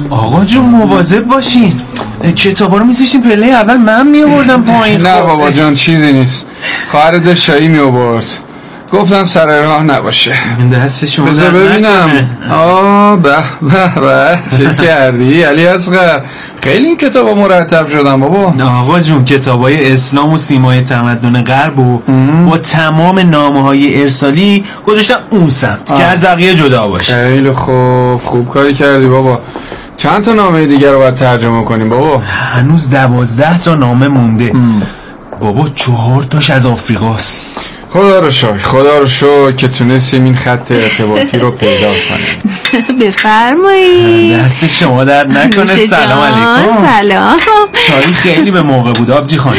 آقا جون مواظب باشین، کتابا رو میذاشتین پله اول، من میآوردم پایین. نه بابا جان چیزی نیست، خواهرت داشت چایی میآورد، گفتم سر راه نباشه. دست شما بذار ببینم. به چه کردی علی اصغر؟ خیلی این کتابا مرتب شدن بابا. آقا جون کتابای اسلام و سیمای تمدن غرب و با تمام نامه‌های ارسالی گذاشتم اون سمت که از بقیه جدا باشه. خیلی خوب کاری کردی بابا. چند تا نامه دیگر رو باید ترجمه کنیم بابا؟ هنوز 12 تا نامه مونده. بابا 4 تاش از آفریقاست. خدا رو شکر که تونستیم این خط ارتباطی رو پیدا کنیم. بفرمایید. دست شما درد نکنه. سلام علیکم. سلام. چایی خیلی به موقع بود آبجی خانم.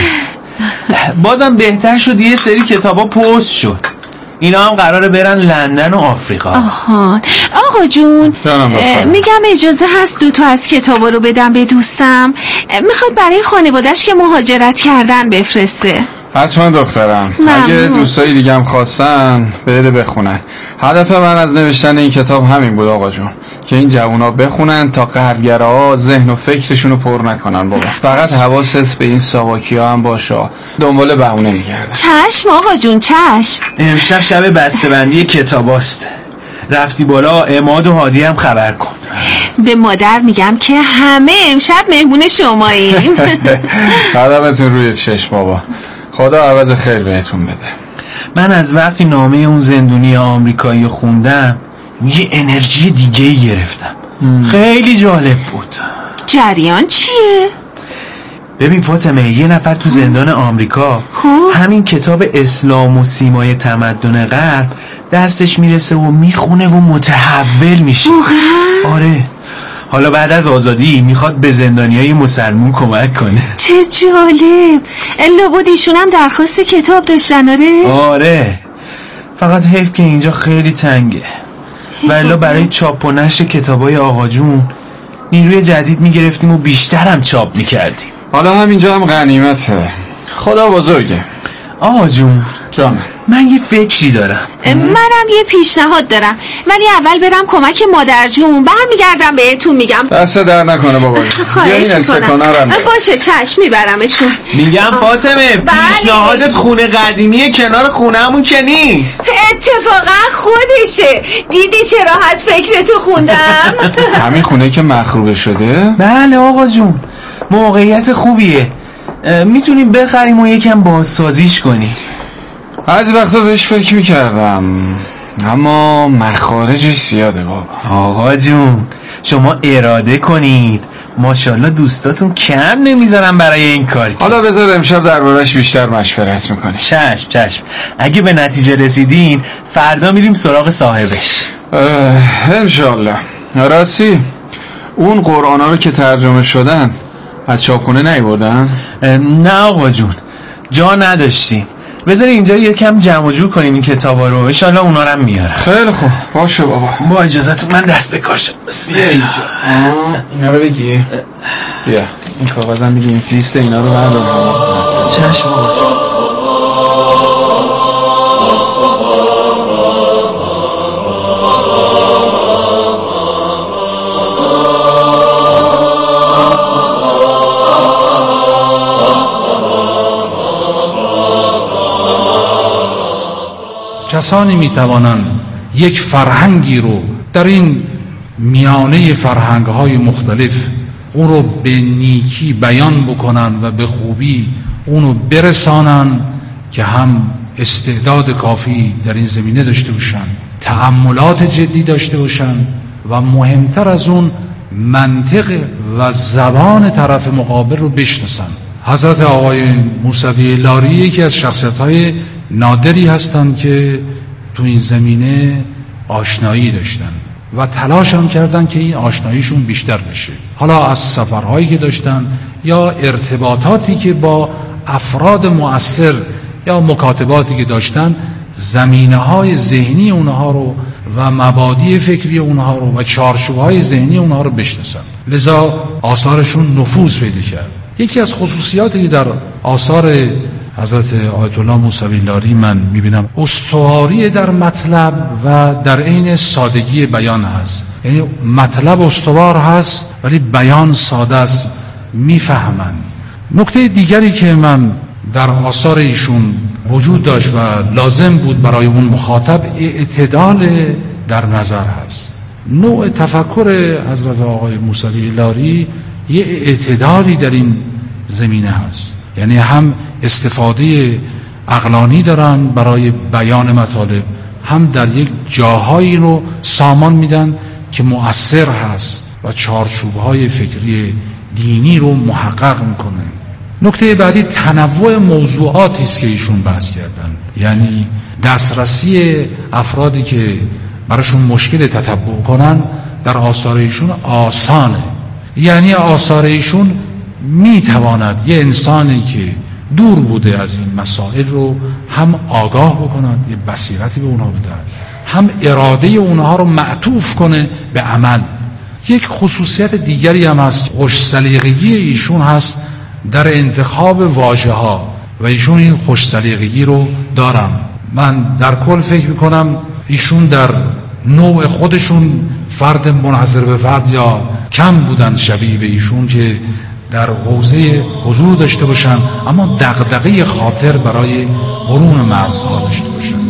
بازم بهتر شد یه سری کتابا پست شد، اینا هم قراره برن لندن و آفریقا. آها آقا جون میگم اجازه هست 2 تا از کتابا رو بدم به دوستم، میخواد برای خانواده‌اش که مهاجرت کردن بفرسته. حتما دخترم، اگه دوستایی دیگه هم خواستن بده بخونن. هدف من از نوشتن این کتاب همین بود آقا جون، که این جوونا بخونن تا غربگراها ذهن و فکرشون رو پر نکنن بابا. فقط حواست به این ساواکی‌ها هم باشه، دنبال بهونه میگردن. چشم آقا جون چشم. امشب شب بسته‌بندی کتاباست، رفتی بالا عماد و هادی هم خبر کن. به مادر میگم که همه امشب مهمون شماییم. قدمتون روی چشم بابا، خدا عوض خیر بهتون بده. من از وقتی نامه اون زندونی آمریکایی خوندم یه انرژی دیگه گرفتم. خیلی جالب بود. جریان چیه؟ ببین فاطمه، یه نفر تو زندان آمریکا همین کتاب اسلام و سیمای تمدن غرب دستش میرسه و میخونه و متحول میشه. آره، حالا بعد از آزادی میخواد به زندانیای مسلمون کمک کنه. چه جالب. لابد ایشون هم درخواست کتاب داشتن. آره، فقط حیف که اینجا خیلی تنگه، ولی برای چاپ و نشر کتابای آقا جون نیروی جدید میگرفتیم و بیشترم چاپ میکردیم. حالا همینجا هم غنیمته. خدا بزرگه. آقا جون جان، من یه فکری دارم. منم یه پیشنهاد دارم، ولی اول برم کمک مادر جون، برمیگردم بهتون میگم. دست در نکنه بابا. خواهش میکنم. باشه چشم میبرمشون. میگم فاطمه پیشنهادت خونه قدیمی کنار خونه‌مون که نیست. اتفاقا خودشه. دیدی چه راحت فکرتو خوندم. همین خونه که مخروبه شده؟ بله آقا جون، موقعیت خوبیه، میتونیم بخریم و یکم بازسازیش کنیم. از وقتا بهش فکر میکردم، اما مخارجش زیاده بابا. آقا جون شما اراده کنید، ماشاءالله دوستاتون کم نمیذارن برای این کار. حالا بذار امشب دربارش بیشتر مشورت میکنیم. چشم. اگه به نتیجه رسیدین فردا میریم سراغ صاحبش انشالله. راستی اون قرآنا رو که ترجمه شدن از چاپخونه نیاوردن؟ نه آقا جون، جا نداشتیم. بذار اینجا یکم جمع جور کنیم این کتابا رو، ان شاءالله اونا رو هم میارم. خیلی خوب، باشه بابا. با اجازهتون من دست به کار شدم. بیا اینجا. اینا رو بگی. بیا این کاغذم بگی، این لیست اینا رو بردار. چشم آقا جون. کسانی میتوانند یک فرهنگی رو در این میانه فرهنگ‌های مختلف اون رو به نیکی بیان بکنن و به خوبی اون رو برسانن که هم استعداد کافی در این زمینه داشته باشن، تأملات جدی داشته باشن و مهمتر از اون منطق و زبان طرف مقابل رو بشناسن. حضرت آقای موسوی لاری یکی از شخصیت‌های نادری هستند که تو این زمینه آشنایی داشتن و تلاش هم کردن که این آشناییشون بیشتر بشه، حالا از سفرهایی که داشتن یا ارتباطاتی که با افراد مؤثر یا مکاتباتی که داشتن، زمینه‌های ذهنی اونها رو و مبادی فکری اونها رو و چارچوب‌های ذهنی اونها رو بشناسن. لذا آثارشون نفوذ پیدا کرد. یکی از خصوصیاتی که در آثار حضرت آیت الله موسوی لاری من میبینم استواری در مطلب و در عین سادگی بیان هست. یعنی مطلب استوار هست ولی بیان ساده است، میفهمن. نکته دیگری که من در آثار ایشون وجود داشت و لازم بود برای اون مخاطب اعتدال در نظر هست. نوع تفکر حضرت آقای موسوی لاری یه اعتدالی در این زمینه هست، یعنی هم استفاده عقلانی دارن برای بیان مطالب، هم در یک جاهایی رو سامان میدن که مؤثر هست و چارچوب‌های فکری دینی رو محقق میکنه. نکته بعدی تنوع موضوعاتی است که ایشون بحث کردن، یعنی دسترسی افرادی که براشون مشکل تتبع کنن در آثار ایشون آسانه. یعنی آثار ایشون میتواند یه انسانی که دور بوده از این مسائل رو هم آگاه بکنند، یه بصیرتی به اونها بدهد، هم اراده اونها رو معطوف کنه به عمل. یک خصوصیت دیگری هم هست، خوش سلیقگی ایشون هست در انتخاب واژه ها و ایشون این خوش سلیقگی رو دارن. من در کل فکر میکنم ایشون در نوع خودشون فرد منحصر به فرد یا کم بودن شبیه به ایشون که در حوزه حضور داشته باشن اما دغدغه خاطر برای قرون مرزها داشته باشن.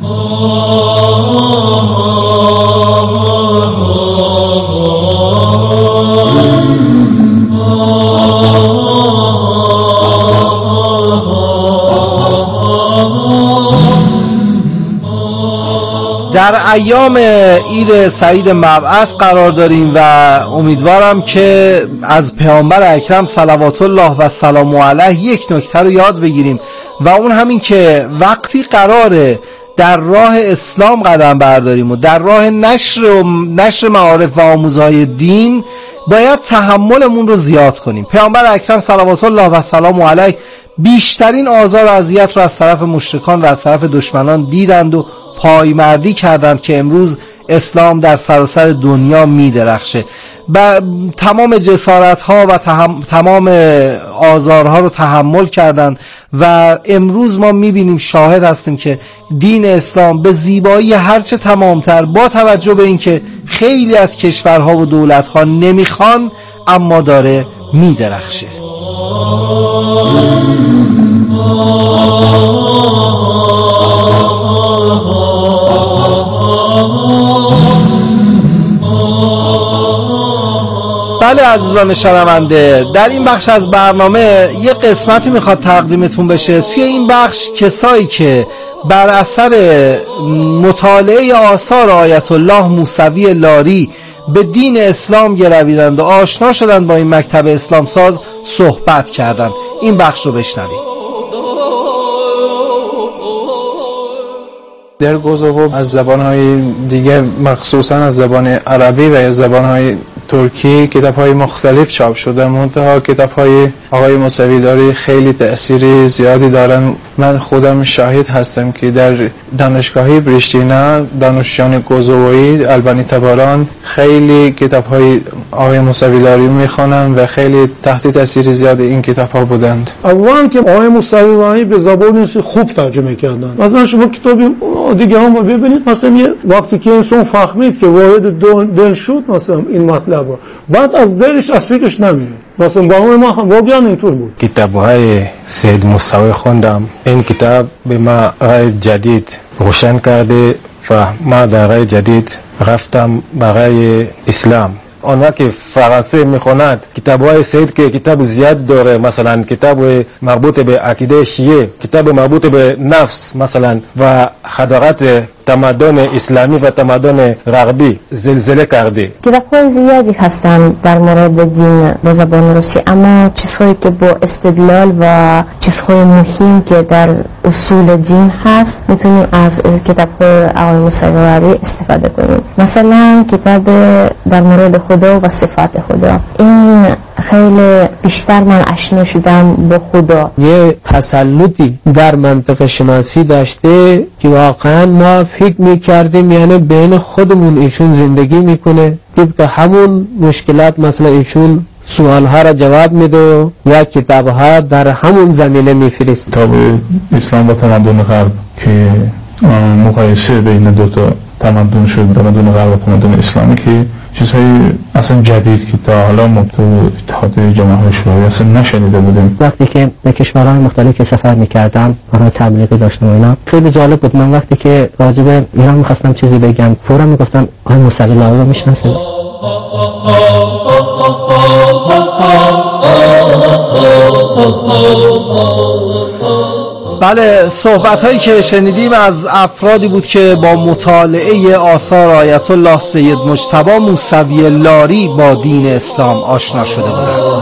در ایام عید سعید مبعث قرار داریم و امیدوارم که از پیامبر اکرم صلوات الله و سلام علیه یک نکته رو یاد بگیریم و اون همین که وقتی قراره در راه اسلام قدم برداریم و در راه نشر معارف و آموزهای دین باید تحملمون رو زیاد کنیم. پیامبر اکرم صلوات الله و سلام علیه بیشترین آزار و اذیت رو از طرف مشرکان و از طرف دشمنان دیدند و پایمردی کردند که امروز اسلام در سراسر دنیا می درخشه و تمام جسارت ها و تمام آزارها رو تحمل کردند و امروز ما می بینیم، شاهد هستیم که دین اسلام به زیبایی هرچه تمامتر، با توجه به اینکه خیلی از کشورها و دولتها نمیخوان، اما داره می درخشه. بله عزیزان شنونده، در این بخش از برنامه یه قسمتی میخواد تقدیمتون بشه. توی این بخش کسایی که بر اثر مطالعه آثار آیت الله موسوی لاری به دین اسلام گرویدند و آشنا شدند با این مکتب اسلام ساز صحبت کردند. این بخش رو بشنوید. در کوزوو از زبان‌های دیگه، مخصوصا از زبان عربی و از زبان‌های ترکی، کتاب‌های مختلف چاپ شده. منتها کتاب‌های آقای موسوی لاری خیلی تأثیری زیادی دارن. من خودم شاهد هستم که در دانشگاه پریشتینا دانشجویان کوزوویی البانی تباران خیلی کتاب‌های آقای موسوی لاری می‌خوانن و خیلی تحت تأثیر زیاد این کتاب‌ها بودند. اولا که آقای موسوی لاری به زبان خوب ترجمه کردن. مثلا شما کتاب دیگه هم ببینید، مثلا یه وقتی که انسان فهمید که وارد دل شد مثلا این مطلب رو، بعد از دلش از فکرش نمیره. مثلا با ما واقعا اینطور بود. کتاب‌های سید موسوی خوندم. این کتاب به ما راه جدید روشن کرده و ما در راه جدید رفتم برای اسلام. آنها که فرانسه میخونند کتاب‌های سید که کتاب زیاد داره، مثلا کتاب مربوط به عقیده شیعه، کتاب مربوط به نفس مثلا و خطرات تمدن اسلامی و تمدن غربی زلزله کرده. کتاب‌های زیادی هستند در مورد دین به زبان روسی، اما چیزهایی که با استدلال و چیزهای مهم که در اصول دین هست میتونیم از کتاب‌های آقای موسوی لاری استفاده کنیم. مثلا کتاب در مورد خدا و صفات خدا، این خیلی بیشتر من آشنا شدم با خدا. یه تسلطی در منطق شناسی داشته که واقعا ما فکر میکردیم یعنی بین خودمون ایشون زندگی میکنه، طبق همون مشکلات مثلا ایشون سوالها را جواب میده و کتابها در همون زمینه میفرست. کتاب اسلام و تمدن غرب که مقایسه بین دو تا تمدن شد، تمدن غرب و تمدن اسلامی، که چیزهای اصلا جدید که تا حالا ما تو اتحاد جماهیر شوروی اصلا نشنیده بودیم. وقتی که به کشورهای مختلف سفر میکردم برای تبلیغی داشتم و اینا، خیلی جالب بود. من وقتی که راجع به ایران میخواستم چیزی بگم فورا میگفتم آقای موسوی لاری رو میشناسید؟ بله، صحبت هایی که شنیدیم از افرادی بود که با مطالعه آثار آیت الله سید مجتبی موسوی لاری با دین اسلام آشنا شده بودند.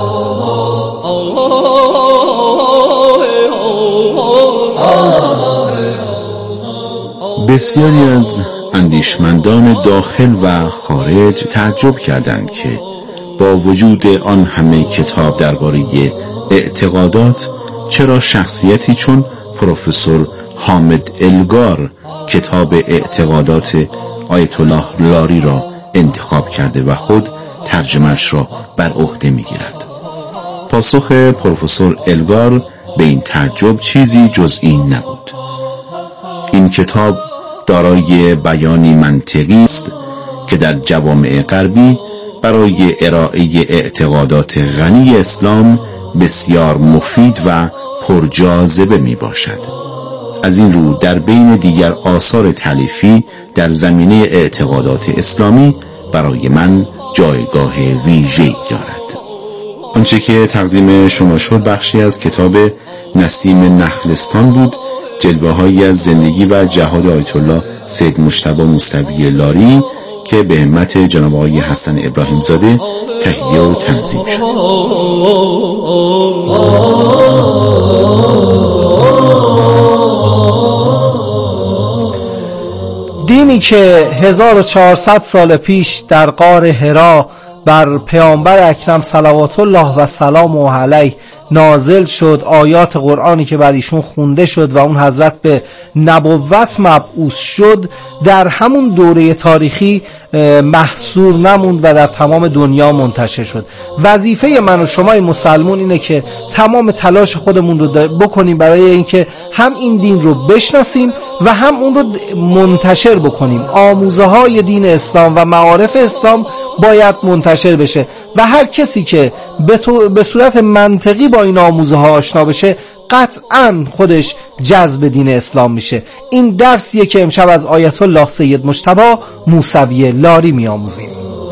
بسیاری از اندیشمندان داخل و خارج تعجب کردند که با وجود آن همه کتاب درباره اعتقادات چرا شخصیتی چون پروفسور حامد الگار کتاب اعتقادات آیت الله لاری را انتخاب کرده و خود ترجمه‌اش را بر عهده می‌گیرد. پاسخ پروفسور الگار به این تعجب چیزی جز این نبود. این کتاب دارای بیانی منطقی است که در جوامع غربی برای ارائه اعتقادات غنی اسلام بسیار مفید و پرجاذبه می باشد. از این رو در بین دیگر آثار تالیفی در زمینه اعتقادات اسلامی برای من جایگاه ویژه‌ای دارد. آنچه که تقدیم شما شد بخشی از کتاب نسیم نخلستان بود، جلوه‌هایی از زندگی و جهاد آیت الله سید مجتبی موسوی لاری که به همت جناب آقای حسن ابراهیم زاده تهیه و تنظیم شد. دینی که 1400 سال پیش در غار حرا بر پیامبر اکرم صلوات الله و سلام علیه نازل شد، آیات قرآنی که بر ایشون خونده شد و اون حضرت به نبوت مبعوث شد، در همون دوره تاریخی محصور نموند و در تمام دنیا منتشر شد. وظیفه من و شما مسلمون اینه که تمام تلاش خودمون رو بکنیم برای اینکه هم این دین رو بشناسیم و هم اون رو منتشر بکنیم. آموزه های دین اسلام و معارف اسلام باید منتشر بشه و هر کسی که به صورت منطقی با این آموزه ها آشنا بشه قطعاً خودش جذب دین اسلام میشه. این درسیه که امشب از آیت الله سید مجتبی موسوی لاری میآموزیم.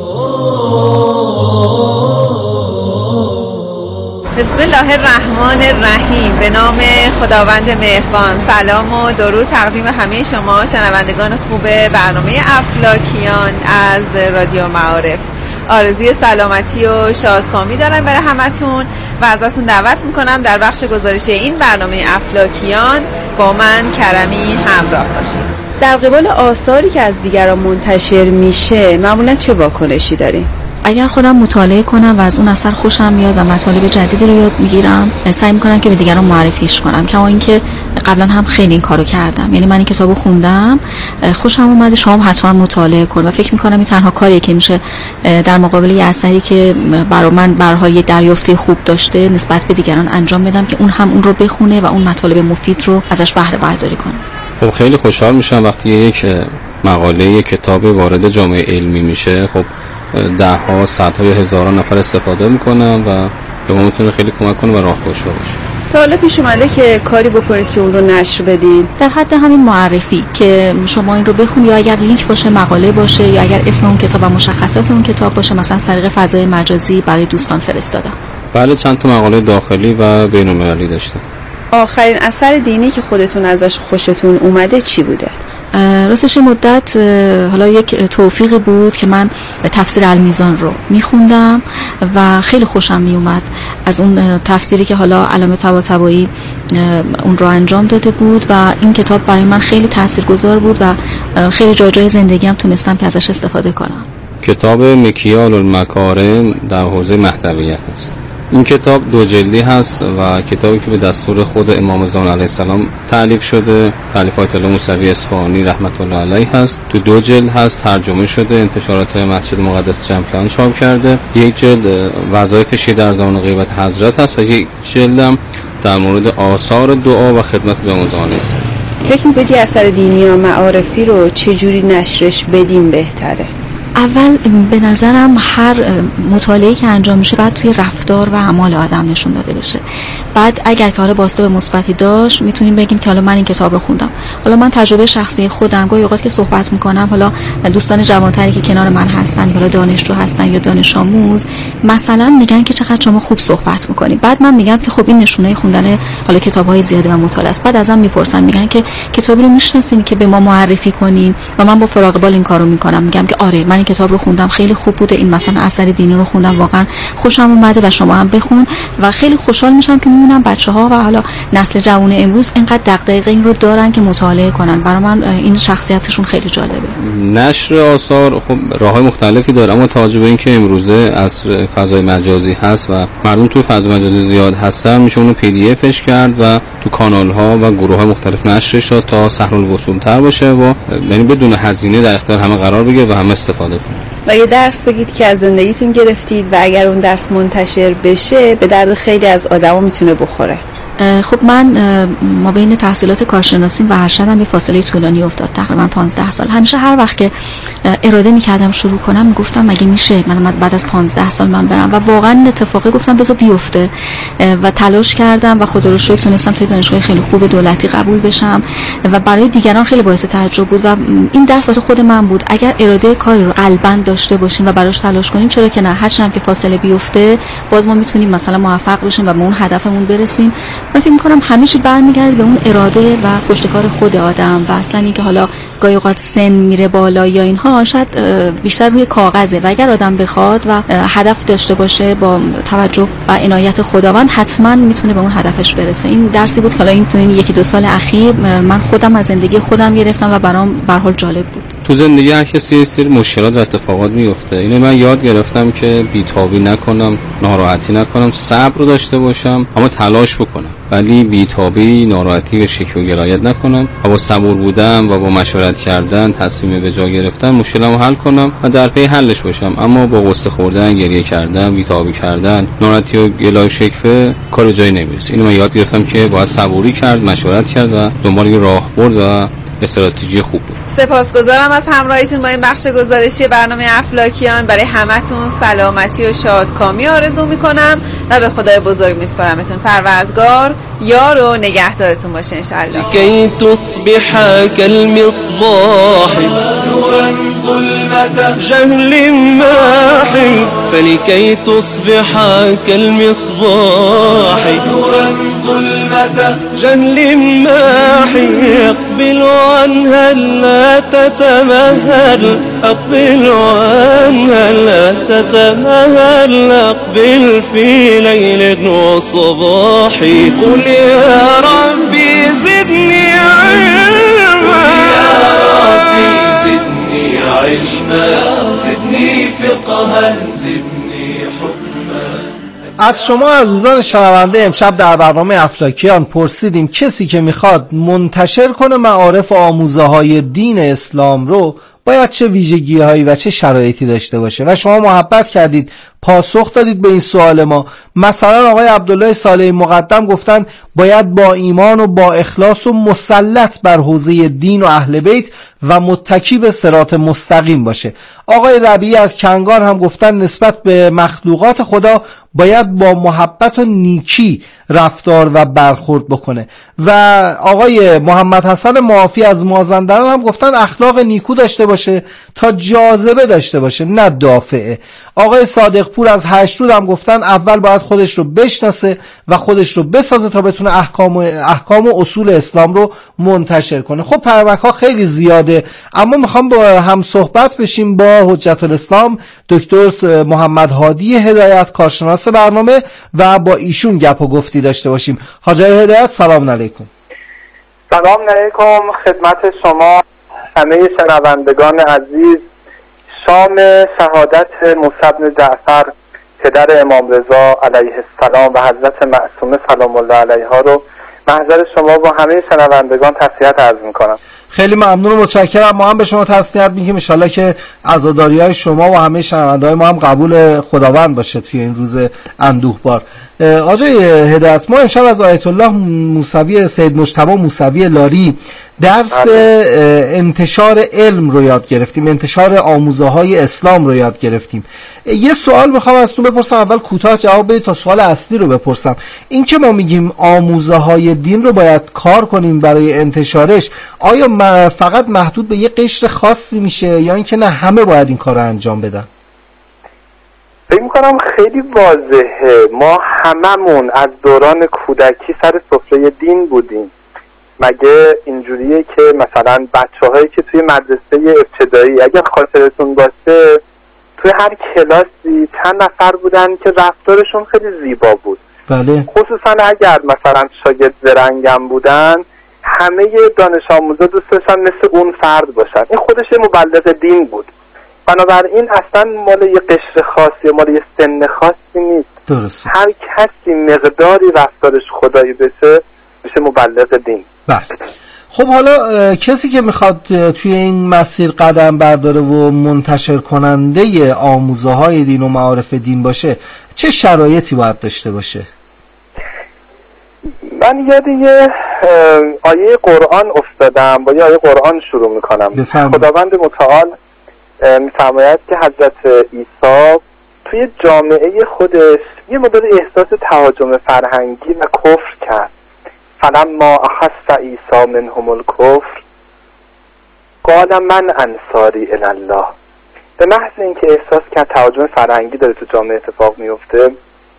بسم الله الرحمن الرحیم. به نام خداوند مهربان. سلام و درود تقدیم همه شما شنوندگان خوب برنامه افلاکیان از رادیو معارف. آرزوی سلامتی و شادکامی دارم برای همتون و ازتون دعوت میکنم در بخش گزارش این برنامه افلاکیان با من کرمی همراه باشید. در قبال آثاری که از دیگران منتشر میشه معمولا چه واکنشی دارین؟ اگر خودم مطالعه کنم و از اون اثر خوشم میاد و مطالب جدیدی رو یاد میگیرم، سعی میکنم که به دیگران معرفیش کنم. کما اینکه قبلا هم خیلی این کارو کردم، یعنی من این کتابو خوندم خوشم اومد، شما هم حتما مطالعه کن و فکر میکنم این تنها کاریه که میشه در مقابل یه اثری که برای من برای یه دریافتی خوب داشته نسبت به دیگران انجام بدم که اون هم اون رو بخونه و اون مطالب مفید رو ازش بهره برداری کنه. خب خیلی خوشحال میشم وقتی یک مقاله، یک کتاب وارد جامعه علمی میشه. خب ده ها، صدها یا هزاران نفر استفاده میکنن و به ما میتونه خیلی کمک کنه و راهگشا باشه. تا حالا پیش اومده که کاری بکنید که اون رو نشر بدین؟ در حد همین معرفی که شما این رو بخونید، یا اگر لینک باشه، مقاله باشه، یا اگر اسم اون کتاب و مشخصات اون کتاب باشه، مثلا از طریق فضای مجازی برای دوستان فرستادم. بله، چند تا مقاله داخلی و بین‌المللی داشتم. آخرین اثر دینی که خودتون ازش خوشتون اومده چی بوده؟ راستش مدت حالا یک توفیقی بود که من تفسیر المیزان رو میخوندم و خیلی خوشم میومد از اون تفسیری که حالا علامه طباطبایی اون رو انجام داده بود و این کتاب برای من خیلی تاثیرگذار بود و خیلی جای زندگیم تونستم که ازش استفاده کنم. کتاب مکیال المکارم در حوزه مهدویت است. این کتاب 2 جلدی هست و کتابی که به دستور خود امام زمان علیه السلام تألیف شده، تألیف آیت الله موسوی اصفهانی رحمت الله علیه هست. تو 2 جلد هست، ترجمه شده، انتشارات مسجد مقدس جمپلان چاپ کرده. 1 جلد وظایف شیعه در زمان غیبت حضرت هست و 1 جلد هم در مورد آثار دعا و خدمت به امام زمان است. فکر می‌کنی اثر دینی یا معارفی رو چجوری نشرش بدیم بهتره؟ اول به نظرم هر مطالعه‌ای که انجام میشه بعد توی رفتار و اعمال آدم نشون داده بشه. بعد اگر که حالا بازتاب مثبتی داشت میتونیم بگیم که حالا من این کتاب رو خوندم. حالا من تجربه شخصی خودم گاهی اوقات که صحبت میکنم، حالا دوستان جوانتری که کنار من هستن، حالا دانشجو هستن یا دانش آموز، مثلا میگن که چقدر شما خوب صحبت میکنید. بعد من میگم که خب این نشونه خوندن حالا کتاب‌های زیاده و مطالعه است. بعد ازم میپرسن میگن که کتابی رو میشناسین که به ما معرفی کنین؟ و من با فراغ بال این کارو میکنم، میگم که آره من کتاب رو خوندم، خیلی خوب بوده، این مثلا اثر دینی رو خوندم، واقعا خوشم اومده و شما هم بخون. و خیلی خوشحال میشم که میبینم بچه‌ها و حالا نسل جوان امروز اینقدر دغدغه این رو دارن که مطالعه کنن. برای من این شخصیتشون خیلی جالبه. نشر آثار خب راه‌های مختلفی داره، اما توجه به اینکه امروزه عصر فضای مجازی هست و مردم توی فضای مجازی زیاد هستن، میشه اونو PDF کرد و تو کانال‌ها و گروه‌های مختلف نشرش داد تا سهل الوصول تر باشه و یعنی بدون هزینه در اختیار همه قرار بگیره و همه استفاده کنن. و یه درس بگید که از زندگیتون گرفتید و اگر اون درس منتشر بشه به درد خیلی از آدما میتونه بخوره. خب من ما بین تحصیلات کارشناسیم و ارشدم یه فاصله طولانی افتاد، تقریبا 15 سال. همیشه هر وقت که اراده میکردم شروع کنم میگفتم مگه میشه من بعد از 15 سال من برم، و واقعا اتفاقی گفتم بذار بیفته و تلاش کردم و خدا رو شکر تونستم توی دانشگاه خیلی خوب دولتی قبول بشم و برای دیگران خیلی باعث تعجب بود. و این درس برای خود من بود، اگر اراده کاری رو قلباً داشته باشیم و براش تلاش کنیم، چرا که نه، هرچند که فاصله بیفته باز ما میتونیم مثلا موفق بشیم و به اون هدفمون برسیم. من فکر می‌کنم همیشه برمیگرده به اون اراده و پشتکار خود آدم و اصلا اینکه حالا گاهی اوقات سن میره بالا یا اینها شاید بیشتر روی کاغذه و اگر آدم بخواد و هدف داشته باشه با توجه و عنایت خداوند حتما میتونه به اون هدفش برسه. این درسی بود که حالا این 1-2 سال اخیر من خودم از زندگی خودم گرفتم و برام به هر حال جالب بود. تو زندگی هر کسی یه سری مشکلات و اتفاقات میفته. اینو من یاد گرفتم که بیتابی نکنم، ناراحتی نکنم، صبر داشته باشم اما تلاش بکنم، ولی بیتابی، ناراحتی و شک و گرایت نکنم و با صبور بودن و با مشورت کردن، تصمیم به جا گرفتن مشکلمو حل کنم و در پی حلش باشم. اما با غصه خوردن، گریه کردن، بیتابی کردن، ناراحتی و گلای شکوه کار جایی نمیرسه. اینو من یاد گرفتم که باید صبوری کرد، مشورت کرد و دنبال یه راهبرد و استراتژی خوب بود. سپاسگزارم از همراهیتون با این بخش گزارشی برنامه افلاکیان. برای همتون سلامتی و شادکامی آرزو میکنم و به خدای بزرگ میسپارمتون. پروردگار یار و نگهدارتون باشه انشالله. کی تصبح كالمصباح ظلمة جهل ماحي فلكي تصبح كالمصباح ظلمة جهل ماحي اقبل عنها لا تتمهل اقبل عنها لا تتمهل اقبل في ليل وصباح قل يا ربي زدني علما يا ربي زدني علما زدني فقها زدني حكما. از شما عزیزان شنونده امشب در برنامه افلاکیان پرسیدیم کسی که میخواد منتشر کنه معارف و آموزه‌های دین اسلام رو باید چه ویژگی‌هایی و چه شرایطی داشته باشه و شما محبت کردید پاسخ دادید به این سوال ما. مثلا آقای عبدالله صالح مقدم گفتن باید با ایمان و با اخلاص و مسلط بر حوزه دین و اهل بیت و متکی به صراط مستقیم باشه. آقای ربیعی از کنگان هم گفتن نسبت به مخلوقات خدا باید با محبت و نیکی رفتار و برخورد بکنه. و آقای محمد حسن معافی از مازندران هم گفتن اخلاق نیکو داشته باشه تا جاذبه داشته باشه نه دافعه. آقای صادق پور از هشترود هم گفتن اول باید خودش رو بشناسه و خودش رو بسازه تا بتونه احکام و اصول اسلام رو منتشر کنه. خب پرمک ها خیلی زیاده اما میخوام با هم صحبت بشیم با حجت الاسلام دکتر محمد هادی هدایت کارشناس برنامه و با ایشون گپ و گفتی داشته باشیم. حاجی هدایت سلام علیکم. سلام علیکم خدمت شما همه شنوندگان عزیز. شام شهادت موسی بن جعفر پدر امام رضا علیه السلام و حضرت معصومه سلام الله علیها رو محضر شما با همه شنوندگان تسلیت عرض میکنم. خیلی ممنون و متشکرم. ما هم به شما تسلیت میگیم، ان شاءالله که عزاداری‌های شما و همه شنونده‌های ما هم قبول خداوند باشه توی این روز اندوهبار. آقای هدایت، ما امشب از آیت الله موسوی سید مجتبی موسوی لاری درس انتشار علم رو یاد گرفتیم، انتشار آموزه‌های اسلام رو یاد گرفتیم. یه سوال میخوام ازتون بپرسم، اول کوتاه جواب بدید تا سوال اصلی رو بپرسم. این که ما میگیم آموزه‌های دین رو باید کار کنیم برای انتشارش، آیا فقط محدود به یه قشر خاصی میشه یا اینکه نه همه باید این کار رو انجام بدن؟ فکر میکنم خیلی واضحه. ما هممون از دوران کودکی سر سفره دین بودیم. مگه اینجوریه که مثلا بچه‌هایی که توی مدرسه ابتدایی اگر خاطرتون باشه توی هر کلاسی چند نفر بودن که رفتارشون خیلی زیبا بود؟ بله. خصوصا اگر مثلا شاگرد زرنگم بودن همه دانش آموزا دوست داشتن مثل اون فرد باشن. این خودش مبلغ دین بود. بنابراین اصلا مال یه قشر خاصی، مال یه سن خاصی نیست. درست. هر کسی مقداری رفتارش خدایی بشه میشه مبلغ دین. بله. خب حالا کسی که میخواد توی این مسیر قدم برداره و منتشر کننده آموزه‌های دین و معارف دین باشه چه شرایطی باید داشته باشه؟ من یاد یه آیه قرآن افتادم، با یه آیه قرآن شروع میکنم. خداوند متعال میفرماید که حضرت عیسی توی جامعه خودش یه مدل احساس تهاجم فرهنگی و کفر کرد. فلما احس عیسی منهم الکفر قال من انصاری الی الله. به محض اینکه احساس کرد تهاجم فرهنگی داره تو جامعه اتفاق میفته،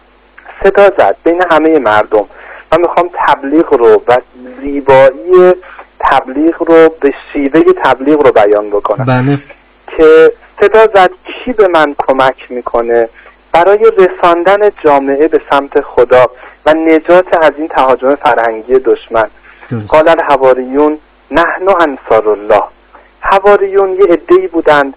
صدا زد بین همه مردم من میخوام تبلیغ رو و زیبایی تبلیغ رو به شیوه تبلیغ رو بیان بکنم. بله. که صدا زد کی به من کمک میکنه برای رساندن جامعه به سمت خدا و نجات از این تهاجم فرهنگی دشمن. قال الحواریون نحن انصار الله. حواریون یه عده‌ای بودند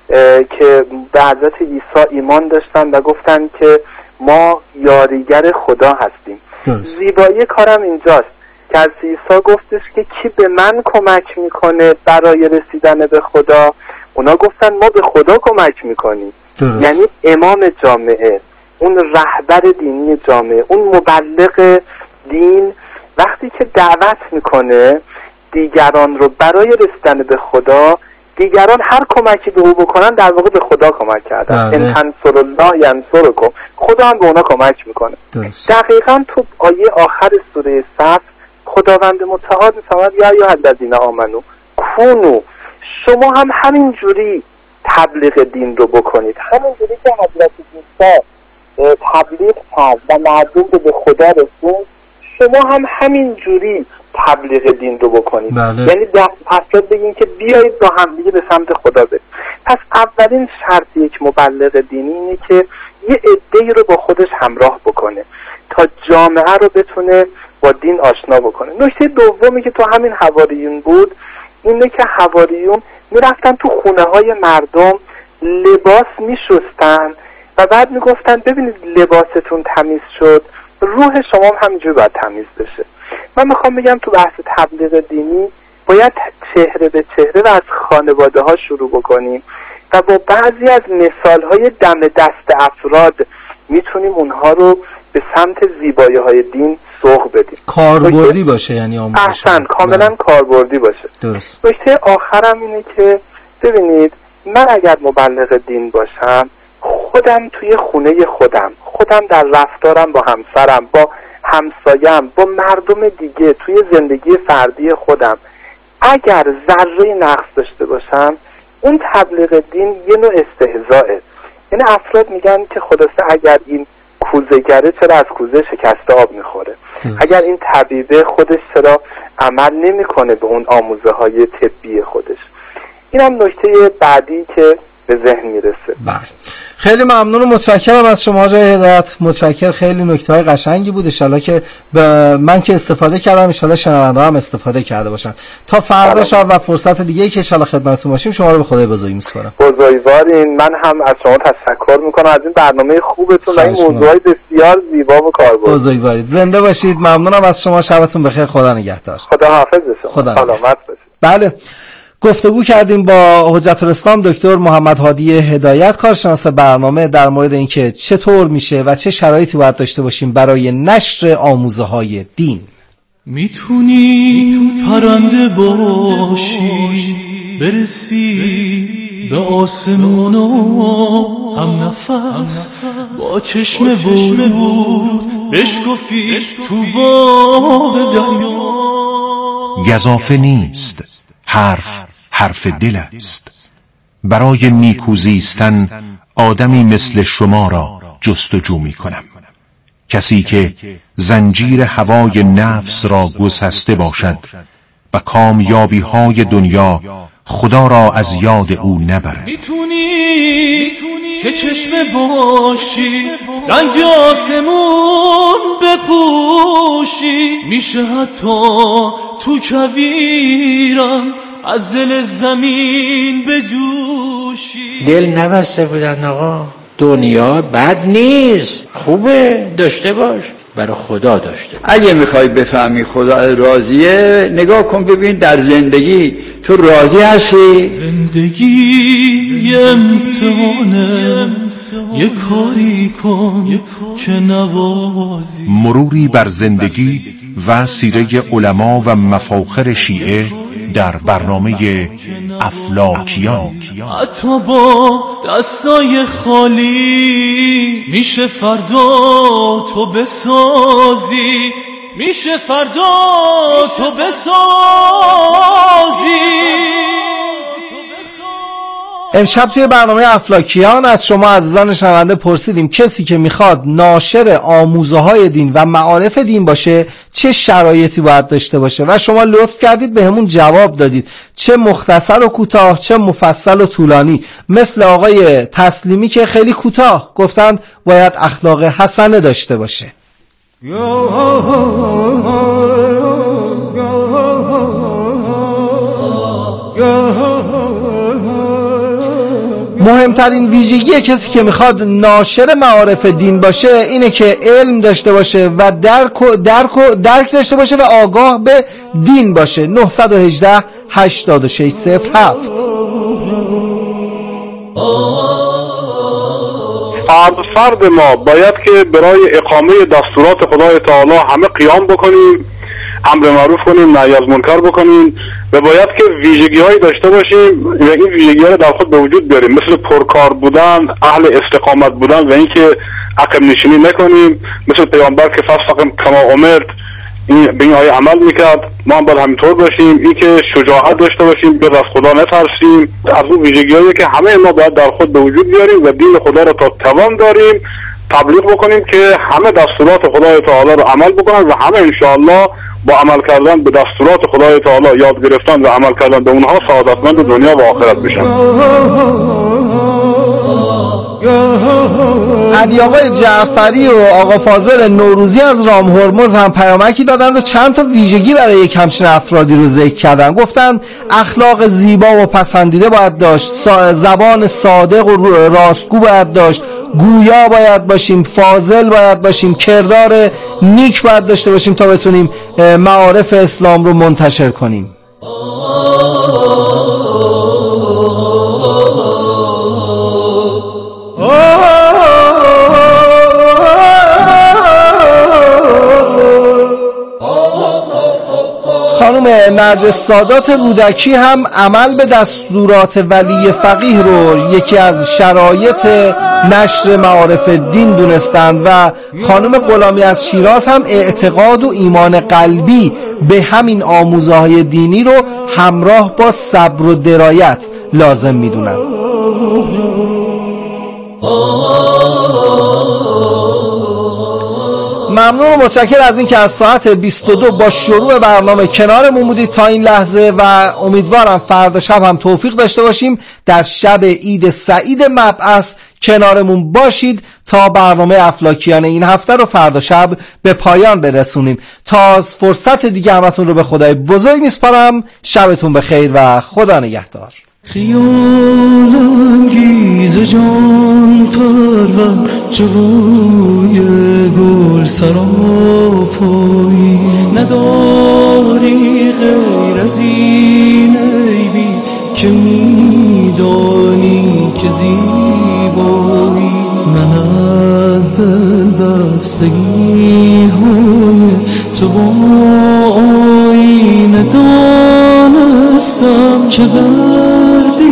که به حضرت عیسی ایمان داشتن و گفتن که ما یاریگر خدا هستیم. زیبایی کارم اینجاست که از عیسی گفتش که کی به من کمک میکنه برای رسیدن به خدا. اونا گفتن ما به خدا کمک میکنیم. یعنی امام جامعه، اون رهبر دینی جامعه، اون مبلغ دین وقتی که دعوت میکنه دیگران رو برای رسیدن به خدا، دیگران هر کمکی به او بکنن در واقع به خدا کمک کردن. ان تنصروا الله ینصرکم. خدا هم به اونا کمک میکنه. دقیقاً تو آیه آخر سوره صف خداوند متعال میفرماید یا ایها الذین آمنو کونوا، شما هم همین جوری تبلیغ دین رو بکنید، همین جوری که حضرت عیسی تبلیغ کرد و مردم رو به خدا رسوند، شما هم همین جوری تبلیغ دین رو بکنید. یعنی پس بگین که بیایید با هم دیگه به سمت خدا بریم. پس اولین شرط یک مبلغ دینی اینه که یه عده‌ای رو با خودش همراه بکنه تا جامعه رو بتونه با دین آشنا بکنه. نکته دومی که تو همین حواریون بود اینه که حواریون میرفتن تو خونه های مردم لباس میشستن و بعد میگفتن ببینید لباستون تمیز شد، روح شما هم همینجوری باید تمیز بشه. من میخوام بگم تو بحث تبلیغ دینی باید چهره به چهره و از خانواده ها شروع بکنیم و با بعضی از مثال های دم دست افراد میتونیم اونها رو به سمت زیبایی های دین سوق بدیم. کاربردی باشه، یعنی آموزش. احسن، کاملا کاربردی باشه. درست. نکته آخرم اینه که ببینید من اگر مبلغ دین باشم، خودم توی خونه خودم در رفتارم با همسرم، با همسایم، با مردم دیگه، توی زندگی فردی خودم اگر ذره نقص داشته باشم، اون تبلیغ دین یه نوع استهزائه. یعنی افراد میگن که خلاصه اگر این کوزه‌گره چرا از کوزه شکسته آب میخوره، اگر این طبیبه خودش چرا عمل نمیکنه به اون آموزه های طبی خودش. این هم نکته بعدی که به ذهن میرسه. بله. خیلی ممنون و متشکرم از شما آقای هدایت. متشکر، خیلی نکته‌های قشنگی بود. ان شاءالله که من که استفاده کردم، ان شاءالله شنونده‌ها هم استفاده کرده باشن. تا فردا شب و فرصت دیگه‌ای که ان شاءالله خدمتتون باشیم، شما رو به خدای بزرگ می‌سپارم. بزرگوارین. من هم از شما تشکر می‌کنم از این برنامه خوبتون و این موضوعات بسیار زیبا و کاربرد. بزرگوارید. زنده باشید. ممنونم از شما. شبتون بخیر. خدا نگهدار. خدا حافظ شما. سلامت باشید. بله، گفتگو کردیم با حجت الاسلام دکتر محمد هادی هدایت، کارشناس برنامه، در مورد اینکه چطور میشه و چه شرایطی باید داشته باشیم برای نشر آموزه‌های دین. میتونی پرنده باشی برسی به آسمون و هم نفس با چشم بود بشکفی تو باد دریا. گزافه نیست، حرف دل است. برای نیکوزیستن آدمی مثل شما را جستجو می کنم، کسی که زنجیر هوای نفس را گسسته باشد و کامیابی های دنیا خدا را از یاد او نبرد. میتونی که چشم باشی رنگ آسمون بپوشی، میشه حتی تو کویرم از دل زمین بجوشی. دل نبسته بودن آقا، دنیا بد نیست، خوبه، داشته باش، برای خدا داشته. اگه میخوای بفهمی خدا راضیه، نگاه کن ببین در زندگی تو راضی هستی؟ زندگی امتحانه، یه کاری کن که نوازی. مروری بر زندگی و سیره علما و مفاخر شیعه در برنامه افلاکیان. حتی با دستای خالی میشه فردا تو بسازی، میشه فردا تو بسازی. امشب توی برنامه افلاکیان از شما عزیزان شنونده پرسیدیم کسی که میخواد ناشر آموزه‌های دین و معارف دین باشه چه شرایطی باید داشته باشه و شما لطف کردید به همون جواب دادید، چه مختصر و کوتاه چه مفصل و طولانی. مثل آقای تسلیمی که خیلی کوتاه گفتند باید اخلاق حسنه داشته باشه. مهمترین ویژگی کسی که میخواد ناشر معارف دین باشه اینه که علم داشته باشه و درک داشته باشه و آگاه به دین باشه. 918 8607. فرد ما باید که برای اقامه دستورات خدای تعالی همه قیام بکنیم، امر معروف کنیم، نهی از منکر بکنیم و باید که ویژگی‌هایی داشته باشیم و این ویژگی‌ها رو در خود به وجود بیاریم، مثل پرکار بودن، اهل استقامت بودن و اینکه عقب نشینی نکنیم، مثل پیامبر که فاستقم کما امرت به این آیه عمل میکرد. ما هم باید همینطور باشیم، این که شجاعت داشته باشیم، جز از خدا نترسیم. از اون ویژگی‌هایی که همه ما باید در خود به وجود بیاریم و دین خدا رو تا توان داریم تبلیغ بکنیم که همه دستورات خدای تعالی رو عمل بکنن و همه انشاءالله با عمل کردن به دستورات خدای تعالی، یاد گرفتن و عمل کردن به اونها سعادتمند دنیا و آخرت بشن. علی آقای جعفری و آقا فاضل نوروزی از رام هرمز هم پیامکی دادن و چند تا ویژگی برای یک همچین افرادی رو ذکر کردن. گفتن اخلاق زیبا و پسندیده باید داشت، زبان صادق و راستگو باید داشت، گویا باید باشیم، فاضل باید باشیم، کردار نیک باید داشته باشیم تا بتونیم معارف اسلام رو منتشر کنیم. خانم نرجس سادات رودکی هم عمل به دستورات ولی فقیه رو یکی از شرایط نشر معارف دین دونستند و خانم غلامی از شیراز هم اعتقاد و ایمان قلبی به همین آموزه‌های دینی رو همراه با صبر و درایت لازم میدونن. ممنون و متشکر از این که از ساعت 22 با شروع برنامه کنارمون بودید تا این لحظه و امیدوارم فردا شب هم توفیق داشته باشیم در شب عید سعید مبعث کنارمون باشید تا برنامه افلاکیان این هفته رو فردا شب به پایان برسونیم. تا فرصت دیگه همتون رو به خدای بزرگ میسپارم. شبتون بخیر و خدا نگهدار. خیالانگیز جان پرور جوی گل سراپایی نداری غیر از این عیبی که میدانی که زیبایی. من از دل بستگی های تو با آینه دانستم که